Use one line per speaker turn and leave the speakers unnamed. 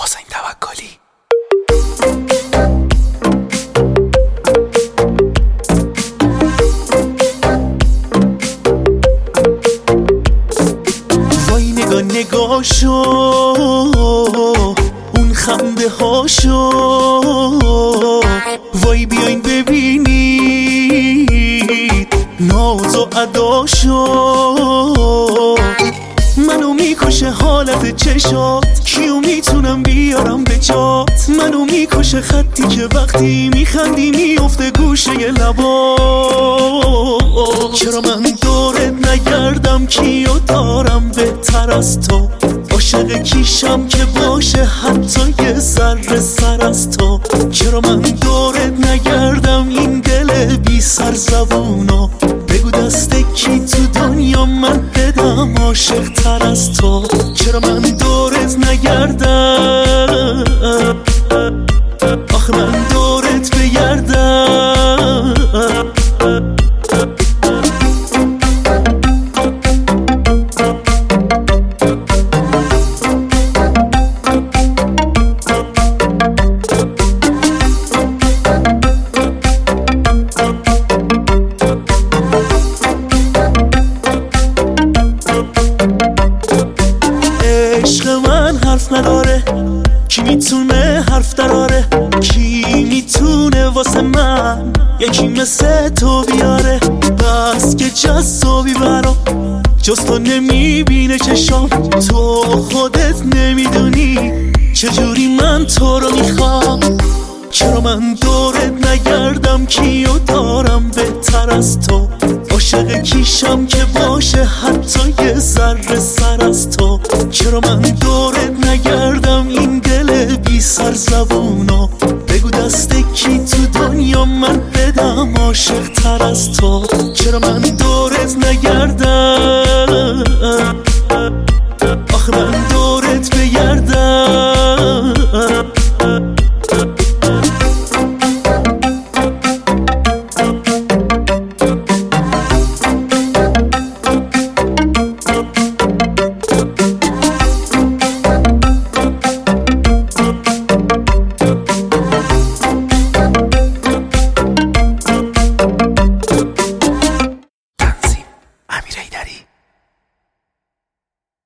حسین توکلی. وای نگاشو اون خنده هاشو، وای بیاین ببینید ناز و اداشو. منو میکشه حالت چشات، کیو میتونم بیارم به جات. منو میکشه خطی که وقتی میخندی میفته گوشه لبات. چرا من دورت نگردم کیو دارم بهتر از تو؟ عاشق کیشم که باشه حتی یه ذره سر از تو. چرا من دورت نگردم این دل بی سر زبونو؟ بگو دست کی تو دنیا من بدم عاشق تر از تو. چرا من دورت نگردم، آخه من دورت بگردم. حرف نداره کی میتونه حرف دراره؟ کی میتونه واسه من یکی مثل تو بیاره؟ بس که جذابی برام، جز تو نمیبینه چشام. تو خودت نمیدونی چجوری من تو رو میخوام. چرا من دورت نگردم کیو دارم بهتر از تو؟ عاشق کیشم که باشه حتی یه ذره سر از تو. چرا من دورت نگردم این دل بی سر زبونو؟ بگو دست کی تو دنیا من بدم عاشق تر از تو. چرا من